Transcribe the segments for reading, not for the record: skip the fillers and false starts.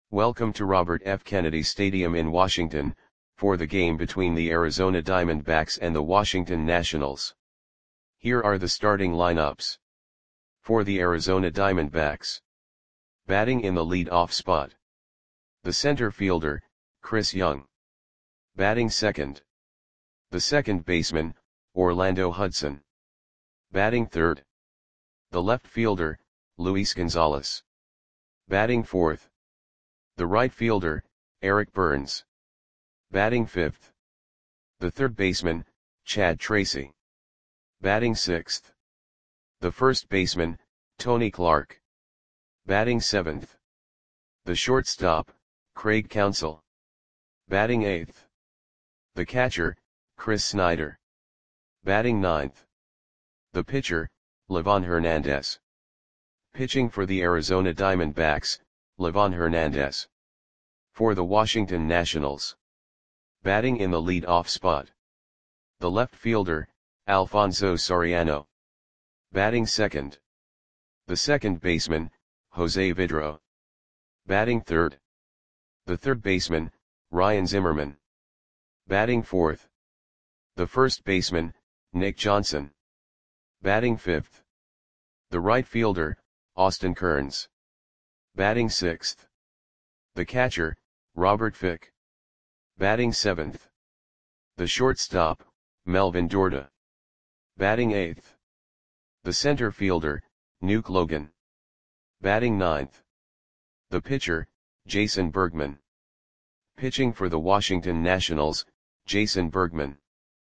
Welcome to Robert F. Kennedy Stadium in Washington, for the game between the Arizona Diamondbacks and the Washington Nationals. Here are the starting lineups. For the Arizona Diamondbacks. Batting in the lead-off spot. The center fielder, Chris Young. Batting second. The second baseman, Orlando Hudson. Batting third. The left fielder, Luis Gonzalez. Batting fourth. The right fielder, Eric Burns. Batting fifth. The third baseman, Chad Tracy. Batting sixth. The first baseman, Tony Clark. Batting seventh. The shortstop, Craig Counsell. Batting eighth. The catcher, Chris Snyder. Batting ninth. The pitcher, Livan Hernandez. Pitching for the Arizona Diamondbacks, Livan Hernandez. For the Washington Nationals. Batting in the lead-off spot. The left fielder, Alfonso Soriano. Batting second. The second baseman, Jose Vidro. Batting third. The third baseman, Ryan Zimmerman. Batting fourth. The first baseman, Nick Johnson. Batting fifth. The right fielder, Austin Kearns. Batting sixth. The catcher, Robert Fick. Batting seventh. The shortstop, Melvin Dorda. Batting eighth. The center fielder, Nuke Logan. Batting ninth. The pitcher, Jason Bergman. Pitching for the Washington Nationals, Jason Bergman.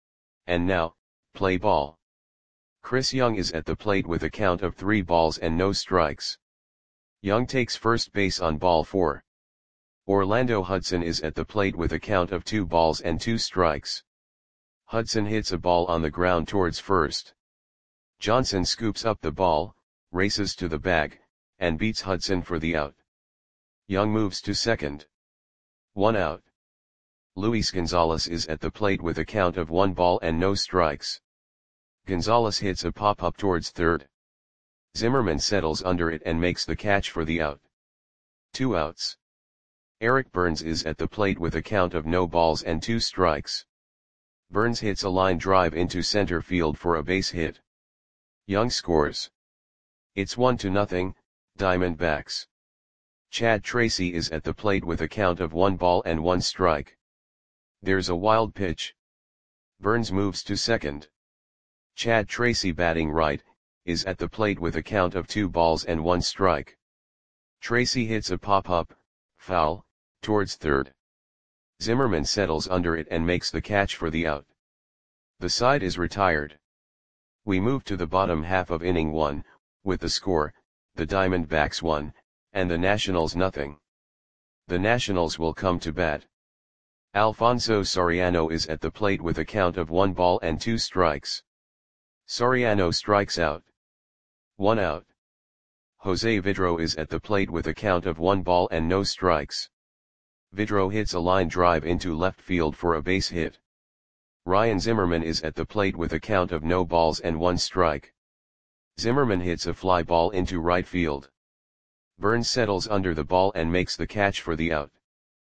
And now, play ball. Chris Young is at the plate with a count of 3 balls and no strikes. Young takes first base on ball 4. Orlando Hudson is at the plate with a count of 2 balls and 2 strikes. Hudson hits a ball on the ground towards first. Johnson scoops up the ball, races to the bag, and beats Hudson for the out. Young moves to second. 1 out. Luis Gonzalez is at the plate with a count of 1 ball and no strikes. Gonzalez hits a pop-up towards third. Zimmerman settles under it and makes the catch for the out. 2 outs. Eric Burns is at the plate with a count of no balls and 2 strikes. Burns hits a line drive into center field for a base hit. Young scores. It's 1-0, Diamondbacks. Chad Tracy is at the plate with a count of 1 ball and 1 strike. There's a wild pitch. Burns moves to second. Chad Tracy, batting right, is at the plate with a count of 2 balls and 1 strike. Tracy hits a pop-up, foul, towards third. Zimmerman settles under it and makes the catch for the out. The side is retired. We move to the bottom half of inning 1, with the score, the Diamondbacks 1, and the Nationals 0. The Nationals will come to bat. Alfonso Soriano is at the plate with a count of 1 ball and 2 strikes. Soriano strikes out. 1 out. Jose Vidro is at the plate with a count of 1 ball and no strikes. Vidro hits a line drive into left field for a base hit. Ryan Zimmerman is at the plate with a count of no balls and 1 strike. Zimmerman hits a fly ball into right field. Burns settles under the ball and makes the catch for the out.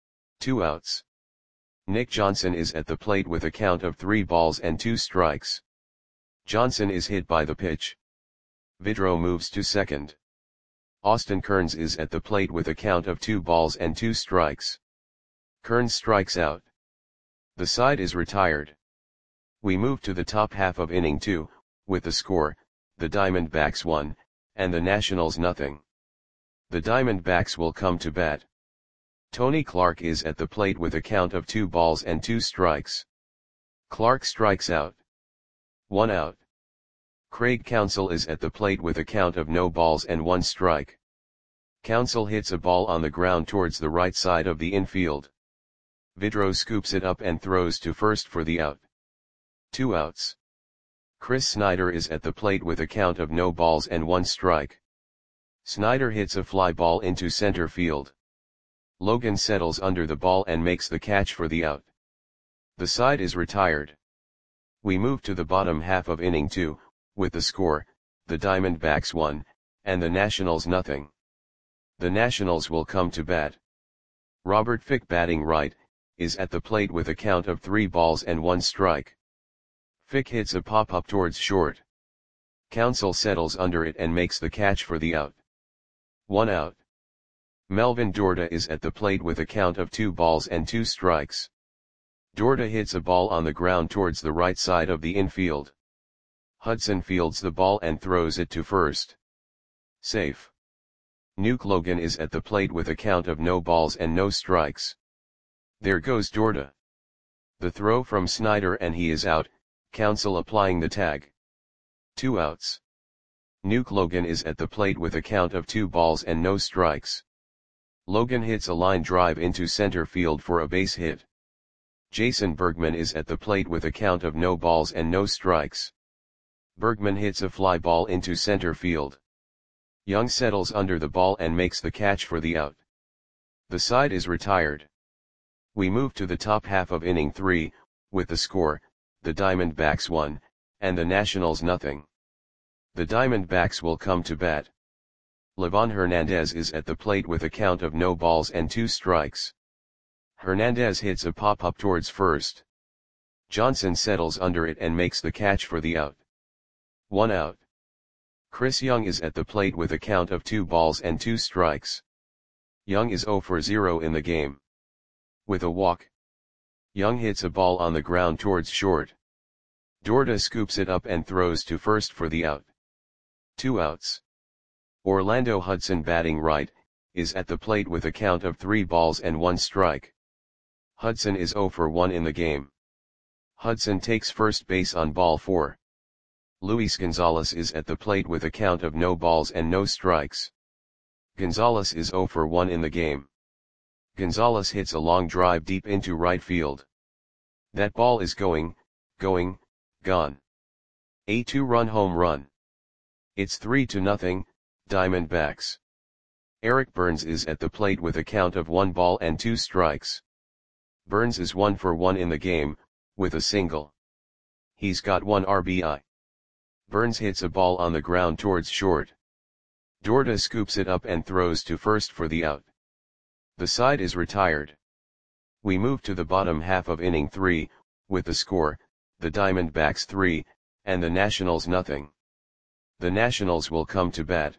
2 outs. Nick Johnson is at the plate with a count of 3 balls and 2 strikes. Johnson is hit by the pitch. Vidro moves to second. Austin Kearns is at the plate with a count of 2 balls and 2 strikes. Kearns strikes out. The side is retired. We move to the top half of inning 2, with the score, the Diamondbacks 1, and the Nationals 0. The Diamondbacks will come to bat. Tony Clark is at the plate with a count of 2 balls and 2 strikes. Clark strikes out. 1 out. Craig Counsell is at the plate with a count of no balls and 1 strike. Counsell hits a ball on the ground towards the right side of the infield. Vidro scoops it up and throws to first for the out. 2 outs. Chris Snyder is at the plate with a count of no balls and 1 strike. Snyder hits a fly ball into center field. Logan settles under the ball and makes the catch for the out. The side is retired. We move to the bottom half of inning 2, with the score, the Diamondbacks 1, and the Nationals 0. The Nationals will come to bat. Robert Fick batting right, is at the plate with a count of 3 balls and 1 strike. Fick hits a pop-up towards short. Counsell settles under it and makes the catch for the out. 1 out. Melvin Dorda is at the plate with a count of 2 balls and 2 strikes. Dorda hits a ball on the ground towards the right side of the infield. Hudson fields the ball and throws it to first. Safe. Nuke Logan is at the plate with a count of no balls and no strikes. There goes Dorda. The throw from Snyder and he is out, Counsell applying the tag. 2 outs. Nuke Logan is at the plate with a count of 2 balls and no strikes. Logan hits a line drive into center field for a base hit. Jason Bergman is at the plate with a count of no balls and no strikes. Bergman hits a fly ball into center field. Young settles under the ball and makes the catch for the out. The side is retired. We move to the top half of inning 3, with the score, the Diamondbacks 1, and the Nationals nothing. The Diamondbacks will come to bat. Livan Hernandez is at the plate with a count of no balls and 2 strikes. Hernandez hits a pop-up towards first. Johnson settles under it and makes the catch for the out. 1 out. Chris Young is at the plate with a count of 2 balls and 2 strikes. Young is 0 for 0 in the game. With a walk, Young hits a ball on the ground towards short. Dorda scoops it up and throws to first for the out. 2 outs. Orlando Hudson batting right, is at the plate with a count of 3 balls and 1 strike. Hudson is 0 for 1 in the game. Hudson takes first base on ball 4. Luis Gonzalez is at the plate with a count of no balls and no strikes. Gonzalez is 0 for 1 in the game. Gonzalez hits a long drive deep into right field. That ball is gone. A 2-run home run. It's 3-0, Diamondbacks. Eric Burns is at the plate with a count of 1 ball and 2 strikes. Burns is 1 for 1 in the game, with a single. He's got 1 RBI. Burns hits a ball on the ground towards short. Dorda scoops it up and throws to first for the out. The side is retired. We move to the bottom half of inning 3, with the score, the Diamondbacks 3, and the Nationals nothing. The Nationals will come to bat.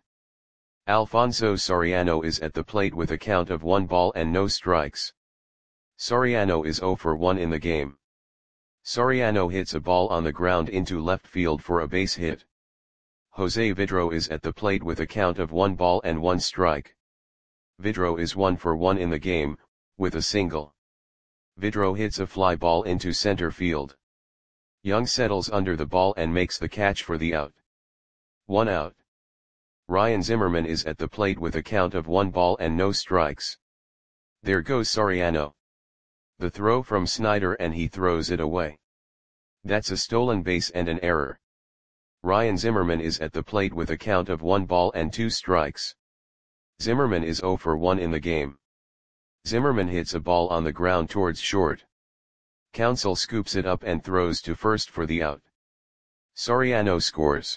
Alfonso Soriano is at the plate with a count of 1 ball and no strikes. Soriano is 0 for 1 in the game. Soriano hits a ball on the ground into left field for a base hit. Jose Vidro is at the plate with a count of 1 ball and 1 strike. Vidro is 1 for 1 in the game, with a single. Vidro hits a fly ball into center field. Young settles under the ball and makes the catch for the out. 1 out. Ryan Zimmerman is at the plate with a count of 1 ball and no strikes. There goes Soriano. The throw from Snyder and he throws it away. That's a stolen base and an error. Ryan Zimmerman is at the plate with a count of 1 ball and 2 strikes. Zimmerman is 0 for 1 in the game. Zimmerman hits a ball on the ground towards short. Counsell scoops it up and throws to first for the out. Soriano scores.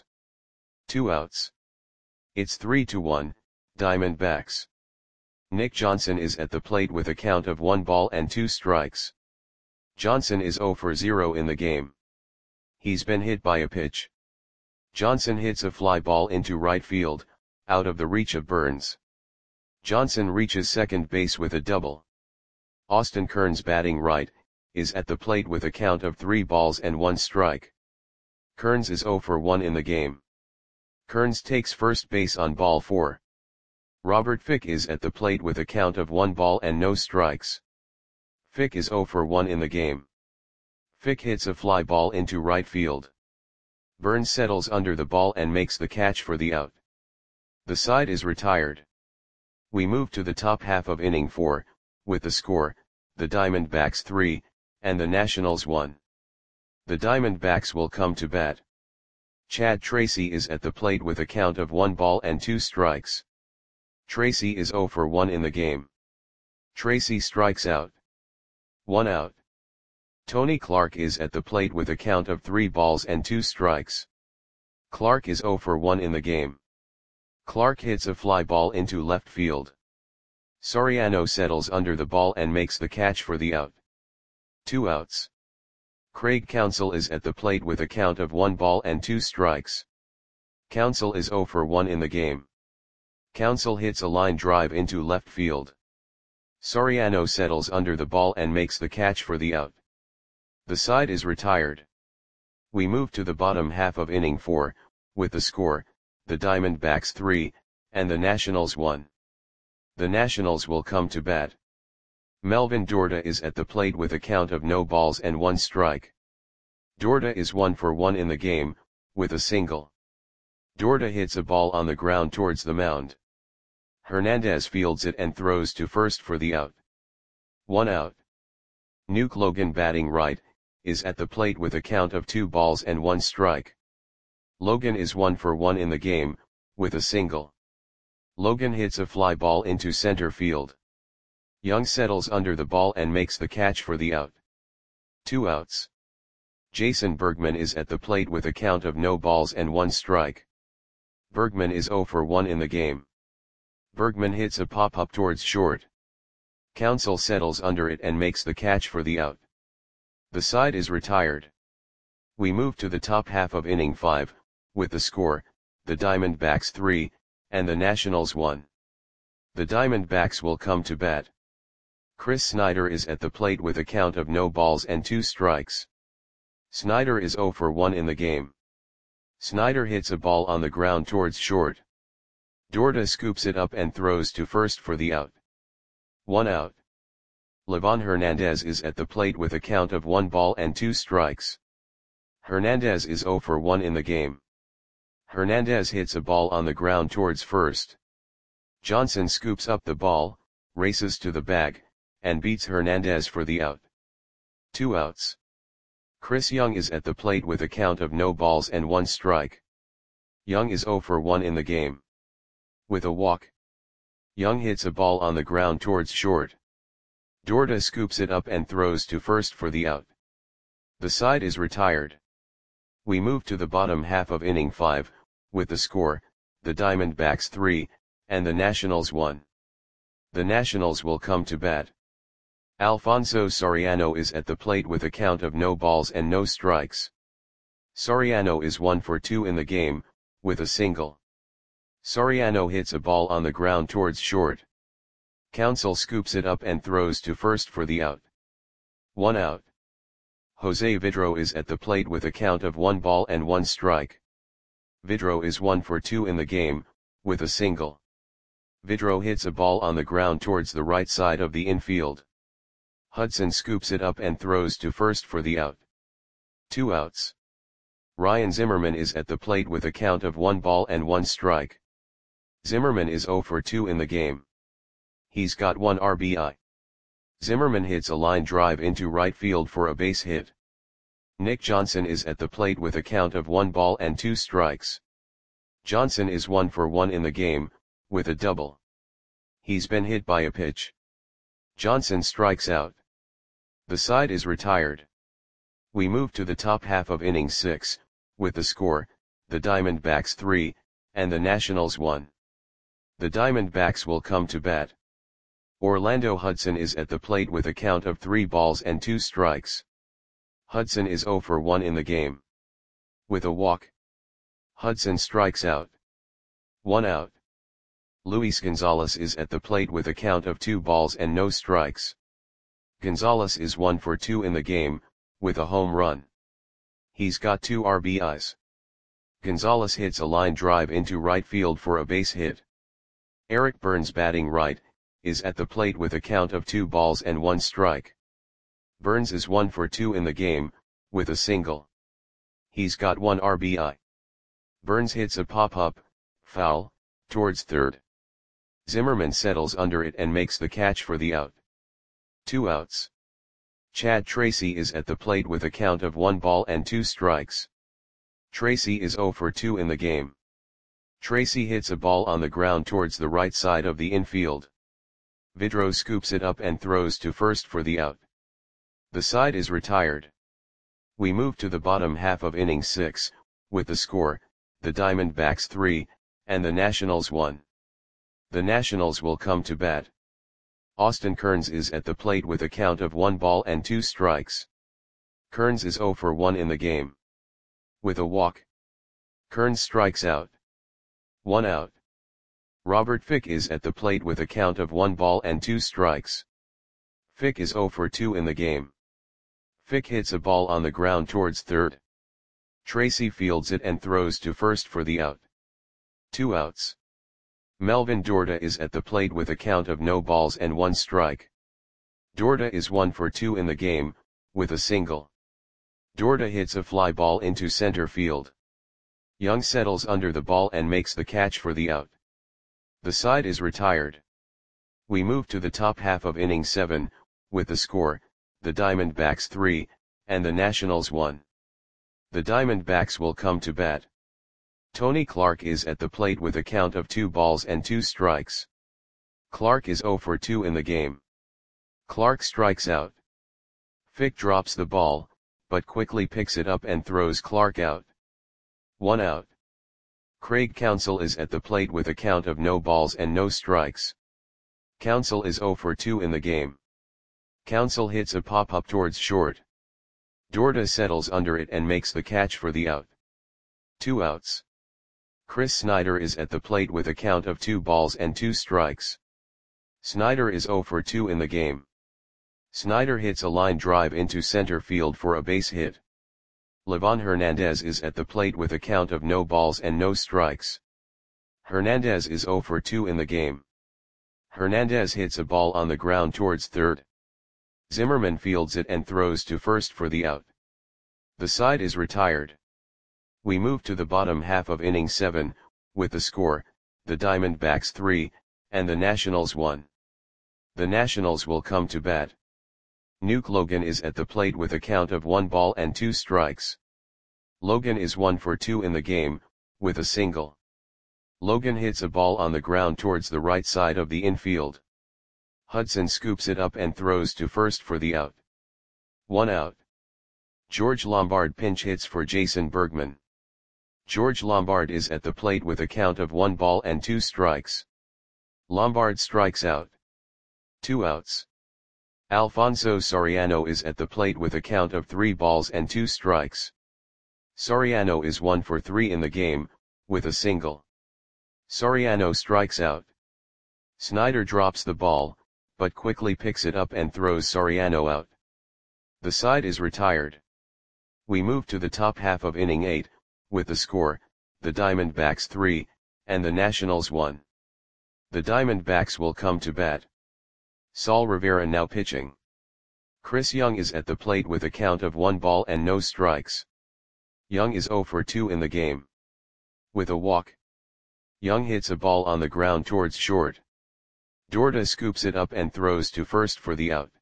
2 outs. It's 3-1, Diamondbacks. Nick Johnson is at the plate with a count of 1 ball and 2 strikes. Johnson is 0 for 0 in the game. He's been hit by a pitch. Johnson hits a fly ball into right field, out of the reach of Burns. Johnson reaches second base with a double. Austin Kearns batting right, is at the plate with a count of 3 balls and 1 strike. Kearns is 0 for 1 in the game. Kearns takes first base on ball 4. Robert Fick is at the plate with a count of 1 ball and no strikes. Fick is 0 for 1 in the game. Fick hits a fly ball into right field. Burns settles under the ball and makes the catch for the out. The side is retired. We move to the top half of inning 4, with the score, the Diamondbacks 3, and the Nationals 1. The Diamondbacks will come to bat. Chad Tracy is at the plate with a count of 1 ball and 2 strikes. Tracy is 0 for 1 in the game. Tracy strikes out. 1 out. Tony Clark is at the plate with a count of 3 balls and 2 strikes. Clark is 0 for 1 in the game. Clark hits a fly ball into left field. Soriano settles under the ball and makes the catch for the out. 2 outs. Craig Counsell is at the plate with a count of 1 ball and 2 strikes. Counsell is 0 for 1 in the game. Counsell hits a line drive into left field. Soriano settles under the ball and makes the catch for the out. The side is retired. We move to the bottom half of inning 4, with the score, the Diamondbacks 3, and the Nationals 1. The Nationals will come to bat. Melvin Dorta is at the plate with a count of no balls and 1 strike. Dorta is 1 for 1 in the game, with a single. Dorta hits a ball on the ground towards the mound. Hernandez fields it and throws to first for the out. 1 out. Nuke Logan, batting right, is at the plate with a count of 2 balls and 1 strike. Logan is 1 for 1 in the game, with a single. Logan hits a fly ball into center field. Young settles under the ball and makes the catch for the out. 2 outs. Jason Bergman is at the plate with a count of no balls and 1 strike. Bergman is 0 for 1 in the game. Bergman hits a pop-up towards short. Counsell settles under it and makes the catch for the out. The side is retired. We move to the top half of inning 5, with the score, the Diamondbacks 3, and the Nationals 1. The Diamondbacks will come to bat. Chris Snyder is at the plate with a count of no balls and 2 strikes. Snyder is 0 for 1 in the game. Snyder hits a ball on the ground towards short. Dorta scoops it up and throws to first for the out. 1 out. Livan Hernandez is at the plate with a count of 1 ball and 2 strikes. Hernandez is 0 for 1 in the game. Hernandez hits a ball on the ground towards first. Johnson scoops up the ball, races to the bag, and beats Hernandez for the out. 2 outs. Chris Young is at the plate with a count of no balls and 1 strike. Young is 0 for 1 in the game. With a walk, Young hits a ball on the ground towards short. Dorta scoops it up and throws to first for the out. The side is retired. We move to the bottom half of inning 5, with the score, the Diamondbacks 3, and the Nationals 1. The Nationals will come to bat. Alfonso Soriano is at the plate with a count of no balls and no strikes. Soriano is 1 for 2 in the game, with a single. Soriano hits a ball on the ground towards short. Counsell scoops it up and throws to first for the out. 1 out. Jose Vidro is at the plate with a count of 1 ball and 1 strike. Vidro is 1 for 2 in the game, with a single. Vidro hits a ball on the ground towards the right side of the infield. Hudson scoops it up and throws to first for the out. 2 outs. Ryan Zimmerman is at the plate with a count of 1 ball and 1 strike. Zimmerman is 0 for 2 in the game. He's got 1 RBI. Zimmerman hits a line drive into right field for a base hit. Nick Johnson is at the plate with a count of 1 ball and 2 strikes. Johnson is 1 for 1 in the game, with a double. He's been hit by a pitch. Johnson strikes out. The side is retired. We move to the top half of inning 6, with the score, the Diamondbacks 3, and the Nationals 1. The Diamondbacks will come to bat. Orlando Hudson is at the plate with a count of 3 balls and 2 strikes. Hudson is 0 for 1 in the game. With a walk, Hudson strikes out. 1 out. Luis Gonzalez is at the plate with a count of 2 balls and no strikes. Gonzalez is 1 for 2 in the game, with a home run. He's got 2 RBIs. Gonzalez hits a line drive into right field for a base hit. Eric Burns, batting right, is at the plate with a count of 2 balls and 1 strike. Burns is 1 for 2 in the game, with a single. He's got 1 RBI. Burns hits a pop-up, foul, towards third. Zimmerman settles under it and makes the catch for the out. 2 outs. Chad Tracy is at the plate with a count of 1 ball and 2 strikes. Tracy is 0 for 2 in the game. Tracy hits a ball on the ground towards the right side of the infield. Vidro scoops it up and throws to first for the out. The side is retired. We move to the bottom half of inning 6, with the score, the Diamondbacks 3, and the Nationals 1. The Nationals will come to bat. Austin Kearns is at the plate with a count of 1 ball and 2 strikes. Kearns is 0 for 1 in the game. With a walk, Kearns strikes out. 1 out. Robert Fick is at the plate with a count of 1 ball and 2 strikes. Fick is 0 for 2 in the game. Fick hits a ball on the ground towards third. Tracy fields it and throws to first for the out. 2 outs. Melvin Dorda is at the plate with a count of no balls and 1 strike. Dorda is 1 for 2 in the game, with a single. Dorda hits a fly ball into center field. Young settles under the ball and makes the catch for the out. The side is retired. We move to the top half of inning 7, with the score, the Diamondbacks 3, and the Nationals 1. The Diamondbacks will come to bat. Tony Clark is at the plate with a count of 2 balls and 2 strikes. Clark is 0 for 2 in the game. Clark strikes out. Fick drops the ball, but quickly picks it up and throws Clark out. 1 out. Craig Counsell is at the plate with a count of no balls and no strikes. Counsell is 0 for 2 in the game. Counsell hits a pop-up towards short. Dorda settles under it and makes the catch for the out. 2 outs. Chris Snyder is at the plate with a count of 2 balls and 2 strikes. Snyder is 0 for 2 in the game. Snyder hits a line drive into center field for a base hit. Livan Hernandez is at the plate with a count of no balls and no strikes. Hernandez is 0 for 2 in the game. Hernandez hits a ball on the ground towards third. Zimmerman fields it and throws to first for the out. The side is retired. We move to the bottom half of inning 7, with the score, the Diamondbacks 3, and the Nationals 1. The Nationals will come to bat. Nuke Logan is at the plate with a count of 1 ball and 2 strikes. Logan is 1 for 2 in the game, with a single. Logan hits a ball on the ground towards the right side of the infield. Hudson scoops it up and throws to first for the out. 1 out. George Lombard pinch hits for Jason Bergman. George Lombard is at the plate with a count of 1 ball and 2 strikes. Lombard strikes out. 2 outs. Alfonso Soriano is at the plate with a count of 3 balls and 2 strikes. Soriano is 1 for 3 in the game, with a single. Soriano strikes out. Snyder drops the ball, but quickly picks it up and throws Soriano out. The side is retired. We move to the top half of inning 8, with the score, the Diamondbacks 3, and the Nationals 1. The Diamondbacks will come to bat. Saul Rivera now pitching. Chris Young is at the plate with a count of 1 ball and no strikes. Young is 0 for 2 in the game. With a walk, Young hits a ball on the ground towards short. Dorda scoops it up and throws to first for the out.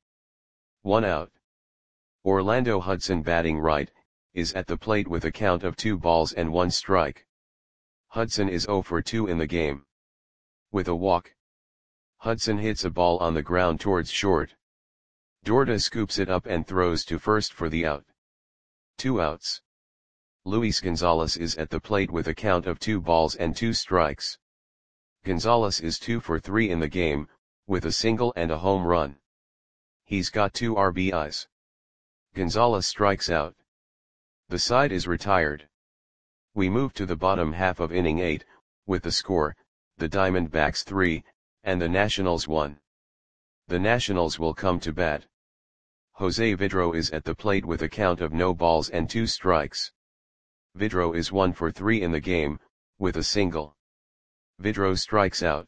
1 out. Orlando Hudson batting right, is at the plate with a count of 2 balls and 1 strike. Hudson is 0 for 2 in the game. With a walk, Hudson hits a ball on the ground towards short. Dorda scoops it up and throws to first for the out. 2 outs. Luis Gonzalez is at the plate with a count of 2 balls and 2 strikes. Gonzalez is 2 for 3 in the game, with a single and a home run. He's got 2 RBIs. Gonzalez strikes out. The side is retired. We move to the bottom half of inning 8, with the score, the Diamondbacks 3, and the Nationals 1. The Nationals will come to bat. Jose Vidro is at the plate with a count of no balls and 2 strikes. Vidro is 1 for 3 in the game, with a single. Vidro strikes out.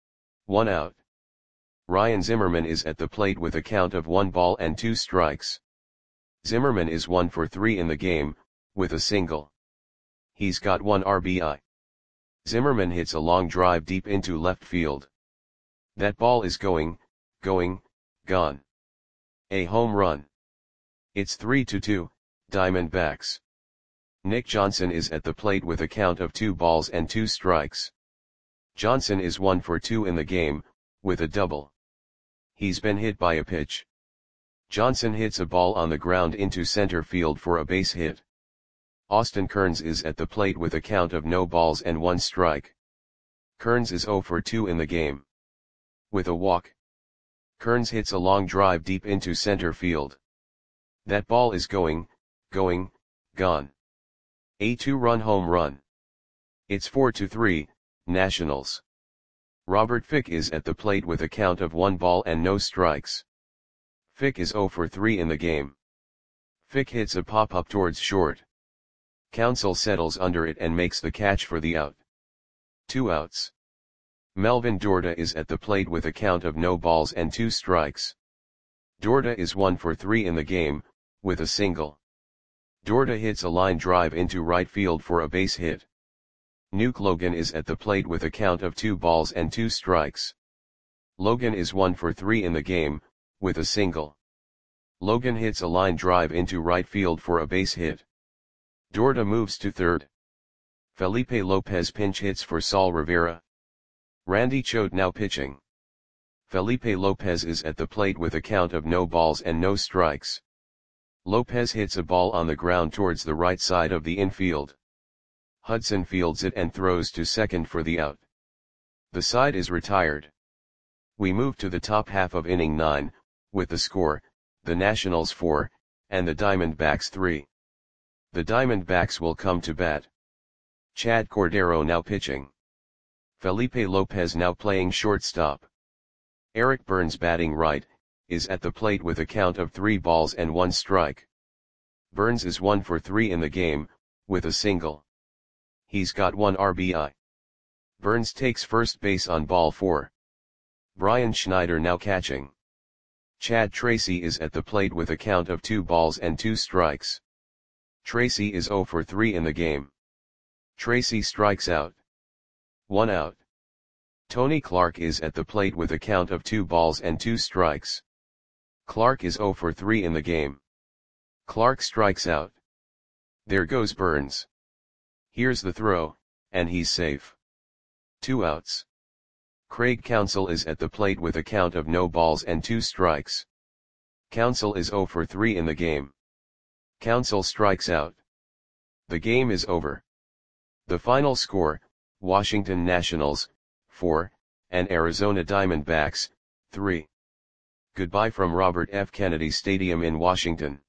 1 out. Ryan Zimmerman is at the plate with a count of 1 ball and 2 strikes. Zimmerman is 1 for 3 in the game, with a single. He's got 1 RBI. Zimmerman hits a long drive deep into left field. That ball is going, gone. A home run. It's 3-2, Diamondbacks. Nick Johnson is at the plate with a count of 2 balls and 2 strikes. Johnson is 1 for 2 in the game, with a double. He's been hit by a pitch. Johnson hits a ball on the ground into center field for a base hit. Austin Kearns is at the plate with a count of no balls and 1 strike. Kearns is 0 for 2 in the game. With a walk, Kearns hits a long drive deep into center field. That ball is going, gone. A 2-run home run. It's 4-3, Nationals. Robert Fick is at the plate with a count of 1 ball and no strikes. Fick is 0 for 3 in the game. Fick hits a pop-up towards short. Counsell settles under it and makes the catch for the out. 2 outs. Melvin Dorda is at the plate with a count of no balls and 2 strikes. Dorda is 1 for 3 in the game, with a single. Dorda hits a line drive into right field for a base hit. Nuke Logan is at the plate with a count of 2 balls and 2 strikes. Logan is 1 for 3 in the game, with a single. Logan hits a line drive into right field for a base hit. Dorda moves to third. Felipe Lopez pinch hits for Saul Rivera. Randy Choate now pitching. Felipe Lopez is at the plate with a count of no balls and no strikes. Lopez hits a ball on the ground towards the right side of the infield. Hudson fields it and throws to second for the out. The side is retired. We move to the top half of inning 9, with the score, the Nationals 4, and the Diamondbacks 3. The Diamondbacks will come to bat. Chad Cordero now pitching. Felipe Lopez now playing shortstop. Eric Burns batting right, is at the plate with a count of 3 balls and 1 strike. Burns is 1 for 3 in the game, with a single. He's got 1 RBI. Burns takes first base on ball 4. Brian Schneider now catching. Chad Tracy is at the plate with a count of 2 balls and 2 strikes. Tracy is 0 for 3 in the game. Tracy strikes out. 1 out. Tony Clark is at the plate with a count of 2 balls and 2 strikes. Clark is 0 for 3 in the game. Clark strikes out. There goes Burns. Here's the throw, and he's safe. 2 outs. Craig Counsell is at the plate with a count of no balls and 2 strikes. Counsell is 0 for 3 in the game. Counsell strikes out. The game is over. The final score, Washington Nationals, 4, and Arizona Diamondbacks, 3. Goodbye from Robert F. Kennedy Stadium in Washington.